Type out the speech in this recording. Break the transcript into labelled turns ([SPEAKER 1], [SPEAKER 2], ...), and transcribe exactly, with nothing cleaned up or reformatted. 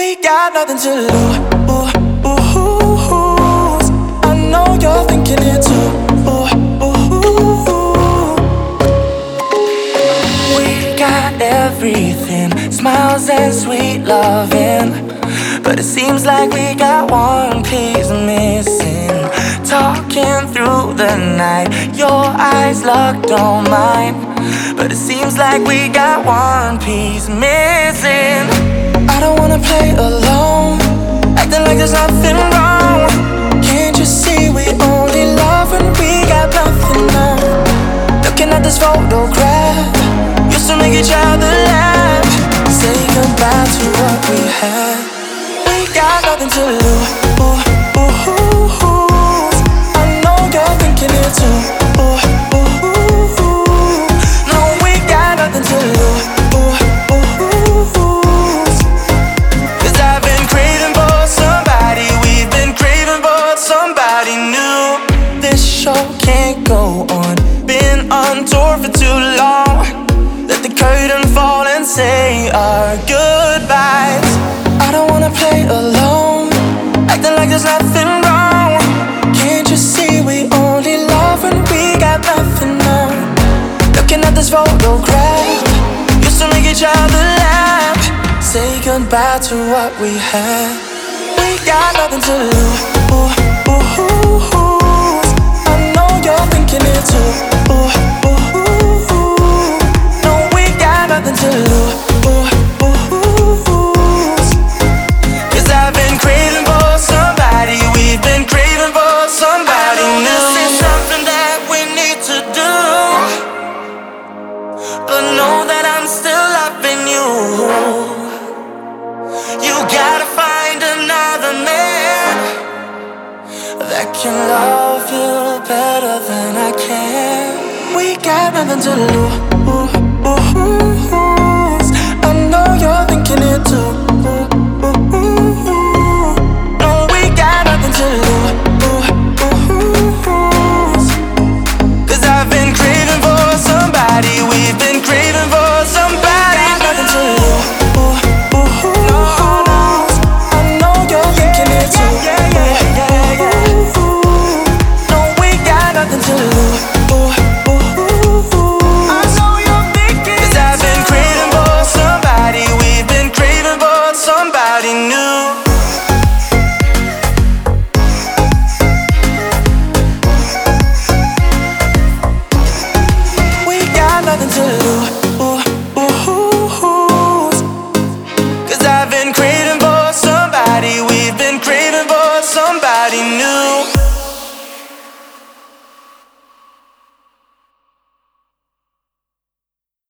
[SPEAKER 1] We got nothing to lose. I know you're thinking it too. We got everything, smiles and sweet loving, but it seems like we got one piece missing. Talking through the night, your eyes locked on mine, but it seems like we got one piece missing. I don't wanna play alone, acting like there's nothing wrong. Can't you see we only love when we got nothing on? Looking at this photograph, used to make each other laugh. Say goodbye to what we had. We got nothing to lose. I know you're thinking it too. No, we got nothing to lose. Cause I've been craving for somebody, we've been craving for somebody new. This show can't go on, been on tour for too long. Let the curtain fall and say our goodbyes. I don't wanna play alone, acting like there's nothing wrong. Can't you see we only love when we got nothing on? Looking at this photograph, used to make each other laugh. Say goodbye to what we had. We got nothing to lose. I know you're thinking it too. No, we got nothing to lose. Cause I've been craving for somebody, we've been craving for somebody new. This is something that we need to do, but know that I'm still loving you. You gotta find another man that can love you better than I can. We got nothing to lose. I know you're thinking it too. No, we got nothing to lose. Cause I've been craving for somebody, we've been craving for somebody. Got nothing to lose. I know you're thinking it too. No, we got nothing to lose. I know you're thinking. Cause I've been craving for somebody, we've been craving for somebody new. We got nothing to lose. Cause I've been craving for somebody, we've been craving for somebody new.